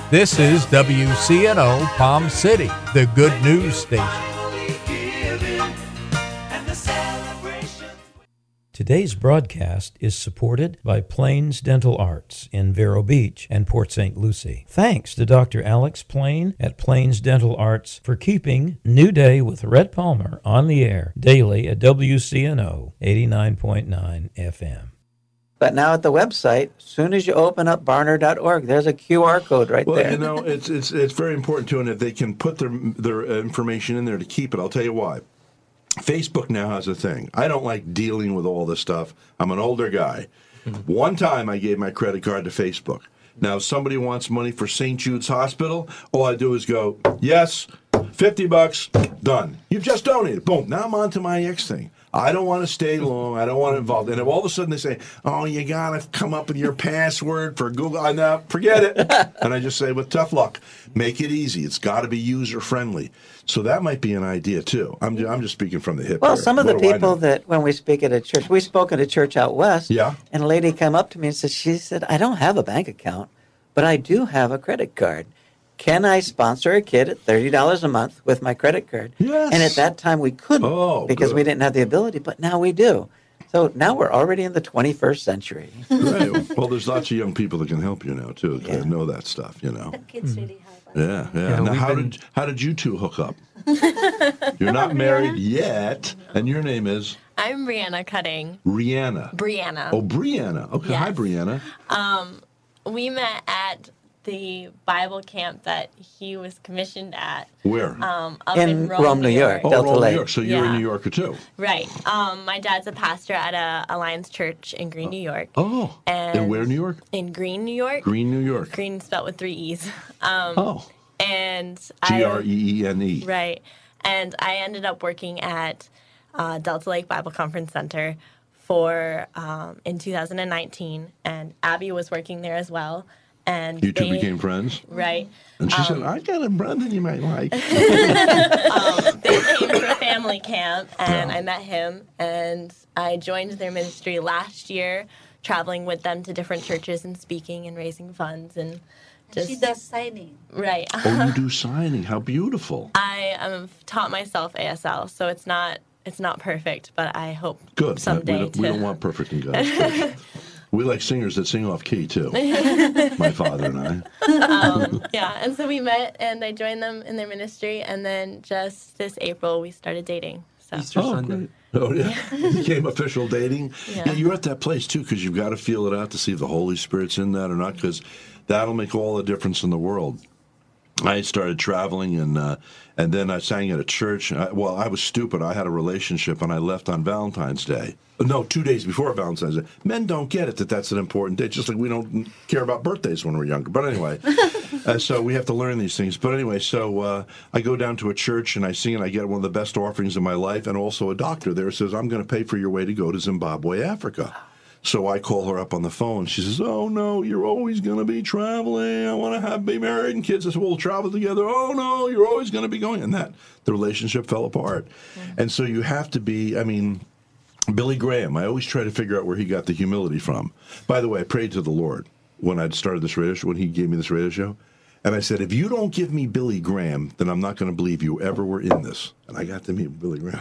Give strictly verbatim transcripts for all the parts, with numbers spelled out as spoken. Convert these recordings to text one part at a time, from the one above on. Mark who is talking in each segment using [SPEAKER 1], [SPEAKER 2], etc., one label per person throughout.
[SPEAKER 1] This is W C N O Palm City, the good news station. Today's broadcast is supported by Plains Dental Arts in Vero Beach and Port Saint Lucie. Thanks to Doctor Alex Plain at Plains Dental Arts for keeping New Day with Rhett Palmer on the air daily at W C N O eighty-nine point nine F M.
[SPEAKER 2] But now at the website, as soon as you open up Barner dot org, there's a Q R code right
[SPEAKER 3] well,
[SPEAKER 2] there.
[SPEAKER 3] Well, you know, it's it's it's very important too, and if they can put their their information in there to keep it, I'll tell you why. Facebook now has a thing. I don't like dealing with all this stuff. I'm an older guy. Mm-hmm. One time I gave my credit card to Facebook. Now, if somebody wants money for Saint Jude's Hospital, all I do is go, yes, fifty bucks, done. You've just donated. Boom. Now I'm on to my next thing. I don't want to stay long. I don't want to involve. And if all of a sudden they say, oh, you got to come up with your password for Google. I know, forget it. And I just say, with tough luck, make it easy. It's got to be user-friendly. So that might be an idea, too. I'm, I'm just speaking from the hip.
[SPEAKER 2] Well,
[SPEAKER 3] here.
[SPEAKER 2] some of
[SPEAKER 3] What
[SPEAKER 2] the
[SPEAKER 3] do I
[SPEAKER 2] people
[SPEAKER 3] know?
[SPEAKER 2] that, when we speak at a church, we spoke at a church out west.
[SPEAKER 3] Yeah.
[SPEAKER 2] And a lady came up to me and said, she said, I don't have a bank account, but I do have a credit card. Can I sponsor a kid at thirty dollars a month with my credit card?
[SPEAKER 3] Yes.
[SPEAKER 2] And at that time we couldn't
[SPEAKER 3] Oh,
[SPEAKER 2] because
[SPEAKER 3] good.
[SPEAKER 2] we didn't have the ability, but now we do. So now we're already in the twenty-first century.
[SPEAKER 3] Right. Well, there's lots of young people that can help you now, too, that
[SPEAKER 2] Yeah.
[SPEAKER 3] know that stuff, you know.
[SPEAKER 4] The kids really have.
[SPEAKER 3] Yeah, yeah.
[SPEAKER 5] Yeah,
[SPEAKER 3] now,
[SPEAKER 5] we've
[SPEAKER 3] how
[SPEAKER 5] been-
[SPEAKER 3] did how did you two hook up? You're not married yet, and your name is
[SPEAKER 4] I'm Brianna Cutting.
[SPEAKER 3] Rihanna.
[SPEAKER 4] Brianna.
[SPEAKER 3] Oh, Brianna. Okay, hi,
[SPEAKER 4] Yes.
[SPEAKER 3] Brianna.
[SPEAKER 4] We met at the Bible camp that he was commissioned at.
[SPEAKER 3] Where?
[SPEAKER 4] Um, up
[SPEAKER 2] In
[SPEAKER 4] in, Rome,
[SPEAKER 2] Rome, New York.
[SPEAKER 3] oh,
[SPEAKER 2] Delta
[SPEAKER 3] Rome, New
[SPEAKER 2] Lake.
[SPEAKER 3] York. So you're a
[SPEAKER 4] Yeah.
[SPEAKER 3] New Yorker too.
[SPEAKER 4] Right. Um, my dad's a pastor at a Alliance Church in Green, New York.
[SPEAKER 3] Oh.
[SPEAKER 4] And
[SPEAKER 3] in where, New York?
[SPEAKER 4] In Green, New York.
[SPEAKER 3] Green, New York.
[SPEAKER 4] Green spelled with three E's. Um,
[SPEAKER 3] Oh.
[SPEAKER 4] and
[SPEAKER 3] G
[SPEAKER 4] I,
[SPEAKER 3] R E E N E.
[SPEAKER 4] Right. And I ended up working at uh, Delta Lake Bible Conference Center for um, in two thousand nineteen, and Abby was working there as well. And
[SPEAKER 3] You two
[SPEAKER 4] they-
[SPEAKER 3] became friends?
[SPEAKER 4] right.
[SPEAKER 3] And she said, I got a brother you might like.
[SPEAKER 4] They came to family camp, and I met him, and I joined their ministry last year, traveling with them to different churches and speaking and raising funds and just
[SPEAKER 6] She does signing.
[SPEAKER 4] right.
[SPEAKER 3] Oh, you do signing. How beautiful.
[SPEAKER 4] I um, taught myself A S L, so it's not it's not perfect, but I hope
[SPEAKER 3] Good.
[SPEAKER 4] someday
[SPEAKER 3] we, don't,
[SPEAKER 4] to.
[SPEAKER 3] we don't want perfect in God's church. We like singers that sing off key, too. My father and I.
[SPEAKER 4] um, yeah, and so we met, and I joined them in their ministry, and then just this April we started dating. So
[SPEAKER 5] Easter
[SPEAKER 3] Oh,
[SPEAKER 5] Sunday.
[SPEAKER 3] great. Oh, yeah. Became official dating. Yeah.
[SPEAKER 4] Yeah.
[SPEAKER 3] You're at that place, too, because you've got to feel it out to see if the Holy Spirit's in that or not, because that'll make all the difference in the world. I started traveling, and uh, and then I sang at a church. I, well, I was stupid. I had a relationship, and I left on Valentine's Day. No, two days before Valentine's Day. Men don't get it that that's an important day, just like we don't care about birthdays when we're younger. But anyway, uh, so we have to learn these things. But anyway, so uh, I go down to a church, and I sing, and I get one of the best offerings of my life, and also a doctor there says, I'm going to pay for your way to go to Zimbabwe, Africa. So I call her up on the phone. She says, oh, no, you're always going to be traveling. I want to have be married and kids. I said, well, we'll travel together. Oh, no, you're always going to be going. And that, the relationship fell apart. Mm-hmm. And so you have to be, I mean, Billy Graham, I always try to figure out where he got the humility from. By the way, I prayed to the Lord when I'd started this radio show, when he gave me this radio show. And I said, if you don't give me Billy Graham, then I'm not going to believe you ever were in this. And I got to meet Billy Graham.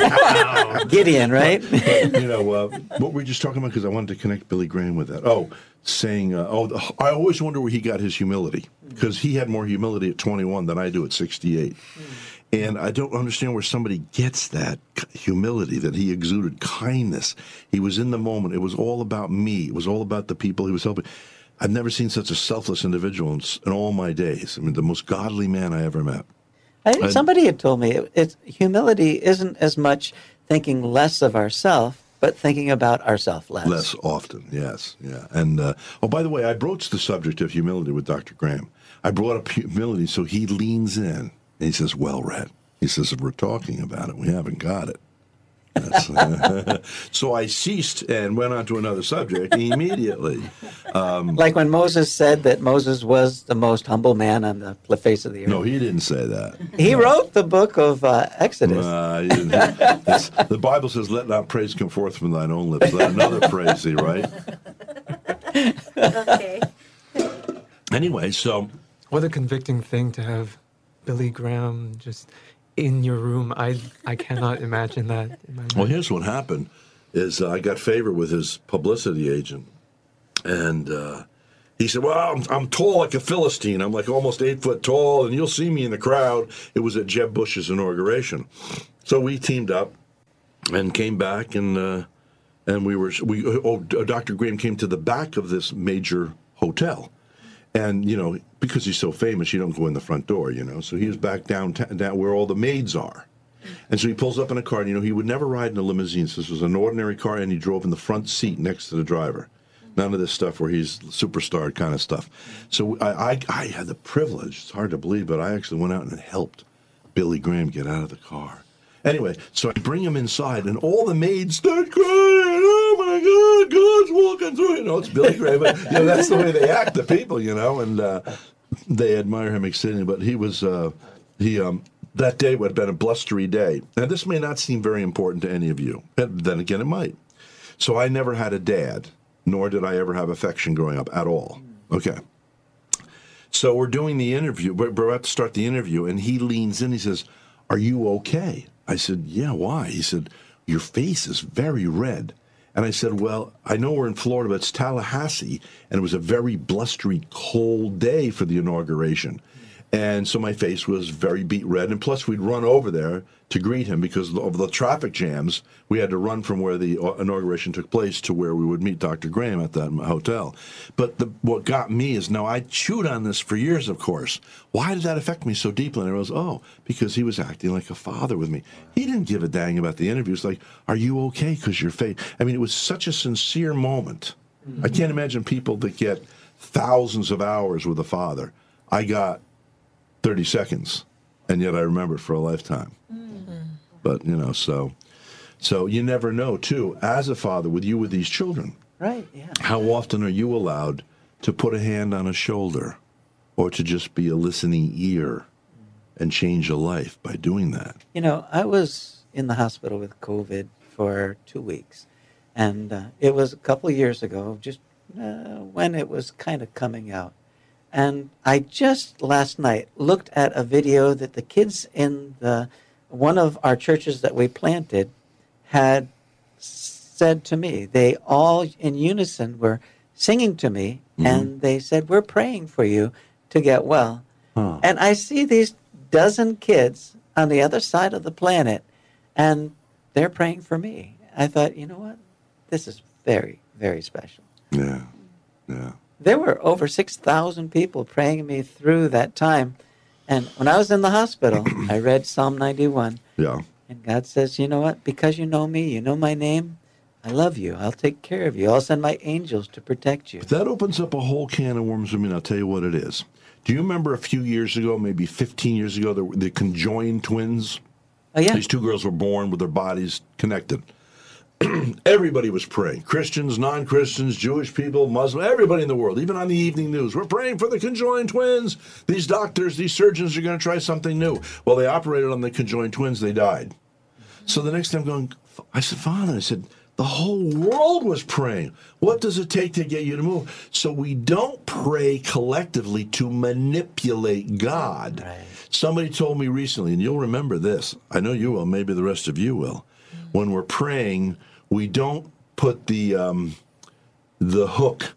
[SPEAKER 2] Gideon, right?
[SPEAKER 3] But, you know, uh, what were we just talking about? Because I wanted to connect Billy Graham with that. Oh, saying, uh, oh, the, I always wonder where he got his humility. Because he had more humility at twenty-one than I do at sixty-eight. And I don't understand where somebody gets that humility, that he exuded kindness. He was in the moment. It was all about me. It was all about the people he was helping. I've never seen such a selfless individual in, in all my days. I mean, the most godly man I ever met.
[SPEAKER 2] I think
[SPEAKER 3] And-
[SPEAKER 2] somebody had told me it, it's humility isn't as much thinking less of ourselves, but thinking about ourselves less.
[SPEAKER 3] Less often, yes, yeah. And, uh, oh, by the way, I broached the subject of humility with Doctor Graham. I brought up humility, so he leans in, and he says, well, Rhett, he says, if we're talking about it, we haven't got it. So I ceased and went on to another subject immediately. Um,
[SPEAKER 2] Like when Moses said that Moses was the most humble man on the pl- face of the earth.
[SPEAKER 3] no, he didn't say that.
[SPEAKER 2] He wrote the book of uh, Exodus.
[SPEAKER 3] Uh, he didn't. It's- the Bible says, let not praise come forth from thine own lips. Let another praise thee, right?
[SPEAKER 6] Okay.
[SPEAKER 3] Anyway, so
[SPEAKER 5] What a convicting thing to have Billy Graham just in your room. I I cannot imagine that in my mind.
[SPEAKER 3] Well, here's what happened: is uh, I got favor with his publicity agent, and uh, he said, "Well, I'm, I'm tall like a Philistine. I'm like almost eight foot tall, and you'll see me in the crowd." It was at Jeb Bush's inauguration, so we teamed up and came back, and uh, and we were we oh Doctor Graham came to the back of this major hotel. And, you know, because he's so famous, you don't go in the front door, you know. So he was back downtown, down where all the maids are. And so he pulls up in a car. And, you know, he would never ride in a limousine. So this was an ordinary car, and he drove in the front seat next to the driver. None of this stuff where he's superstar kind of stuff. So I, I, I had the privilege, it's hard to believe, but I actually went out and helped Billy Graham get out of the car. Anyway, so I bring him inside, and all the maids start crying. Oh, my God, God's walking through. You know, it's Billy Graham. But, you know, that's the way they act, the people, you know, and uh, they admire him exceedingly. But he was, uh, he, um, that day would have been a blustery day. Now, this may not seem very important to any of you. But then again, it might. So I never had a dad, nor did I ever have affection growing up at all. Okay. So we're doing the interview. We're about to start the interview, and he leans in. He says, "Are you okay?" I said, "Yeah, why?" He said, "Your face is very red." And I said, "Well, I know we're in Florida, but it's Tallahassee, and it was a very blustery, cold day for the inauguration." And so my face was very beet red, and plus we'd run over there to greet him because of the traffic jams. We had to run from where the inauguration took place to where we would meet Doctor Graham at that hotel. But the, what got me is, now I chewed on this for years, of course. Why did that affect me so deeply? And I was, oh, because he was acting like a father with me. He didn't give a dang about the interviews. Like, "Are you okay?" Because your face. I mean, it was such a sincere moment. Mm-hmm. I can't imagine people that get thousands of hours with a father. I got thirty seconds, and yet I remember it for a lifetime. Mm-hmm. But, you know, so so you never know, too, as a father, with you with these children.
[SPEAKER 2] Right, yeah.
[SPEAKER 3] How often are you allowed to put a hand on a shoulder or to just be a listening ear and change a life by doing that?
[SPEAKER 2] You know, I was in the hospital with COVID for two weeks, and uh, it was a couple of years ago, just uh, when it was kind of coming out. And I just last night looked at a video that the kids in the one of our churches that we planted had said to me. They all in unison were singing to me, mm-hmm. and they said, "We're praying for you to get well." Huh. And I see these dozen kids on the other side of the planet, and they're praying for me. I thought, you know what? This is very, very special.
[SPEAKER 3] Yeah, yeah.
[SPEAKER 2] There were over six thousand people praying me through that time. And when I was in the hospital, I read Psalm ninety-one.
[SPEAKER 3] Yeah.
[SPEAKER 2] And God says, you know what? Because you know me, you know my name, I love you. I'll take care of you. I'll send my angels to protect you.
[SPEAKER 3] But that opens up a whole can of worms. I mean, I'll tell you what it is. Do you remember a few years ago, maybe fifteen years ago, the, the conjoined twins?
[SPEAKER 2] Oh, yeah.
[SPEAKER 3] These two girls were born with their bodies connected. Everybody was praying. Christians, non-Christians, Jewish people, Muslim, everybody in the world, even on the evening news. We're praying for the conjoined twins. These doctors, these surgeons are going to try something new. Well, they operated on the conjoined twins. They died. So the next day I'm going, I said, Father, I said, the whole world was praying. What does it take to get you to move? So we don't pray collectively to manipulate God. Right. Somebody told me recently, and you'll remember this. I know you will. Maybe the rest of you will. When we're praying, we don't put the um, the hook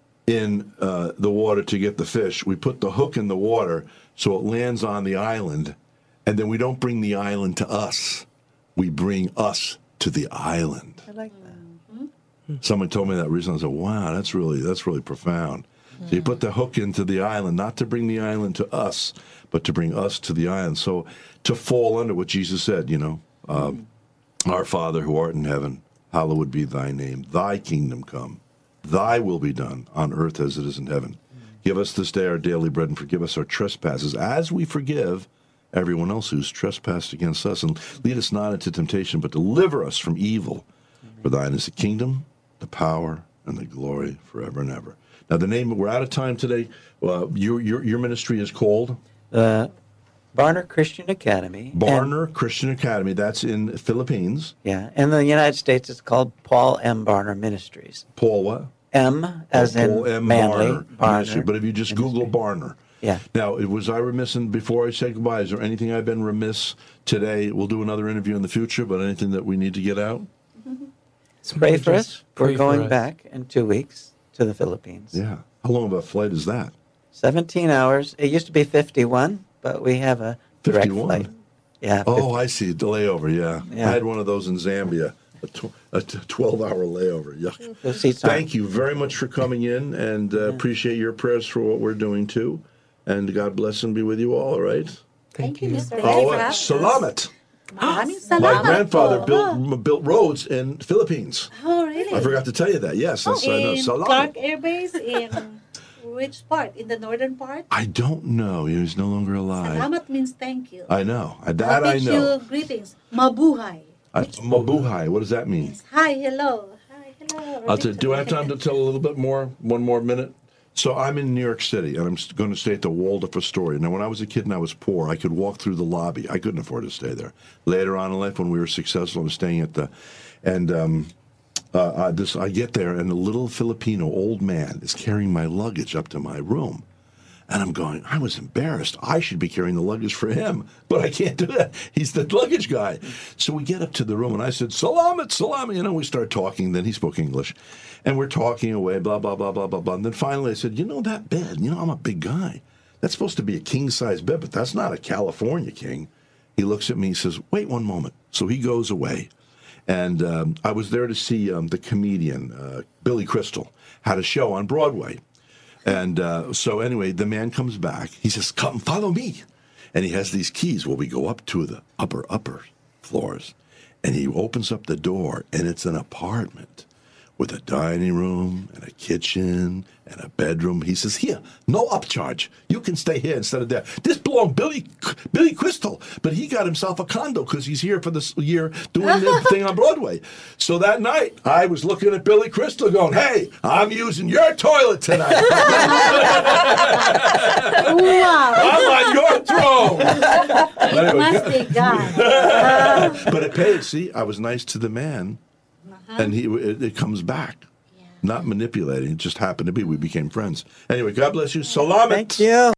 [SPEAKER 3] in uh, the water to get the fish. We put the hook in the water so it lands on the island, and then we don't bring the island to us. We bring us to the island.
[SPEAKER 2] I like that.
[SPEAKER 3] Mm-hmm. Someone told me that recently. I said, "Wow, that's really that's really profound." Mm-hmm. So you put the hook into the island, not to bring the island to us, but to bring us to the island. So to fall under what Jesus said, you know. Uh, mm-hmm. Our Father who art in heaven, hallowed be thy name. Thy kingdom come. Thy will be done on earth as it is in heaven. Mm. Give us this day our daily bread, and forgive us our trespasses as we forgive everyone else who's trespassed against us. And lead us not into temptation, but deliver us from evil. Amen. For thine is the kingdom, the power, and the glory forever and ever. Now, the name, we're out of time today. Uh, your, your, your ministry is called?
[SPEAKER 2] Uh Barner Christian Academy.
[SPEAKER 3] Barner
[SPEAKER 2] and,
[SPEAKER 3] Christian Academy. That's in Philippines.
[SPEAKER 2] Yeah. In the United States, it's called Paul M. Barner Ministries.
[SPEAKER 3] Paul what?
[SPEAKER 2] M, as
[SPEAKER 3] oh,
[SPEAKER 2] in
[SPEAKER 3] Paul M.
[SPEAKER 2] Manly.
[SPEAKER 3] Barner,
[SPEAKER 2] Barner
[SPEAKER 3] Ministry. But if you just
[SPEAKER 2] Ministry.
[SPEAKER 3] Google Barner,
[SPEAKER 2] Yeah.
[SPEAKER 3] Now, was I remiss in, before I say goodbye, is there anything I've been remiss today? We'll do another interview in the future, but anything that we need to get out?
[SPEAKER 2] Pray for
[SPEAKER 5] Just
[SPEAKER 2] us.
[SPEAKER 5] pray
[SPEAKER 2] We're
[SPEAKER 5] for
[SPEAKER 2] going
[SPEAKER 5] us.
[SPEAKER 2] back in two weeks to the Philippines.
[SPEAKER 3] Yeah. How long of a flight is that?
[SPEAKER 2] seventeen hours. It used to be fifty-one, but we have a direct
[SPEAKER 3] fifty-one?
[SPEAKER 2] flight. Yeah.
[SPEAKER 3] Oh,
[SPEAKER 2] fifty.
[SPEAKER 3] I see. The layover, yeah.
[SPEAKER 2] Yeah.
[SPEAKER 3] I had one of those in Zambia, a, tw- a t- twelve-hour layover. Yuck.
[SPEAKER 2] Those seats aren't-
[SPEAKER 3] Thank you very much for coming in, and uh, appreciate your prayers for what we're doing, too. And God bless and be with you all, all right?
[SPEAKER 5] Thank
[SPEAKER 6] Thank you,
[SPEAKER 5] you.
[SPEAKER 6] Mister
[SPEAKER 3] Oh,
[SPEAKER 6] Ray.
[SPEAKER 3] uh, salamat.
[SPEAKER 6] Maraming
[SPEAKER 3] My
[SPEAKER 6] salamat
[SPEAKER 3] grandfather
[SPEAKER 6] po.
[SPEAKER 3] built m- built roads in Philippines.
[SPEAKER 6] Oh, really?
[SPEAKER 3] I forgot to tell you that. Yes,
[SPEAKER 6] Oh,
[SPEAKER 3] that's, I know.
[SPEAKER 6] in
[SPEAKER 3] Salamat.
[SPEAKER 6] Clark Air Base, in which part? In the northern part?
[SPEAKER 3] I don't know. He's no longer alive.
[SPEAKER 6] Salamat means thank you.
[SPEAKER 3] I know.
[SPEAKER 6] I'll
[SPEAKER 3] That I
[SPEAKER 6] teach
[SPEAKER 3] know.
[SPEAKER 6] you greetings. Mabuhay.
[SPEAKER 3] Uh, Mabuhay. What does that mean?
[SPEAKER 6] Means hi, hello. Hi, hello.
[SPEAKER 3] I'll t- do I have time to tell a little bit more? One more minute? So I'm in New York City, and I'm going to stay at the Waldorf Astoria. Now, when I was a kid and I was poor, I could walk through the lobby. I couldn't afford to stay there. Later on in life, when we were successful, I was staying at the, and um, uh, I, this I get there, and a little Filipino old man is carrying my luggage up to my room. And I'm going, I was embarrassed. I should be carrying the luggage for him, but I can't do that. He's the luggage guy. So we get up to the room, and I said, Salamat, salamat. You know, we start talking. Then he spoke English. And we're talking away, blah, blah, blah, blah, blah, blah. And then finally I said, you know, that bed, you know, I'm a big guy. That's supposed to be a king-size bed, but that's not a California king. He looks at me, he says, wait one moment. So he goes away. And um, I was there to see um, the comedian, uh, Billy Crystal, had a show on Broadway. And uh, so anyway, the man comes back. He says, come, follow me. And he has these keys. Well, we go up to the upper, upper floors. And he opens up the door, and it's an apartment with a dining room and a kitchen and a bedroom. He says, here, no upcharge. You can stay here instead of there. This belonged Billy Billy Crystal, but he got himself a condo because he's here for this year doing the thing on Broadway. So that night, I was looking at Billy Crystal going, hey, I'm using your toilet tonight.
[SPEAKER 6] Wow.
[SPEAKER 3] I'm on your throne.
[SPEAKER 6] It must be God.
[SPEAKER 3] But it paid. See, I was nice to the man, and he it, it comes back. Not manipulating. It just happened to be. We became friends. Anyway, God bless you. Salamat.
[SPEAKER 2] Thank you.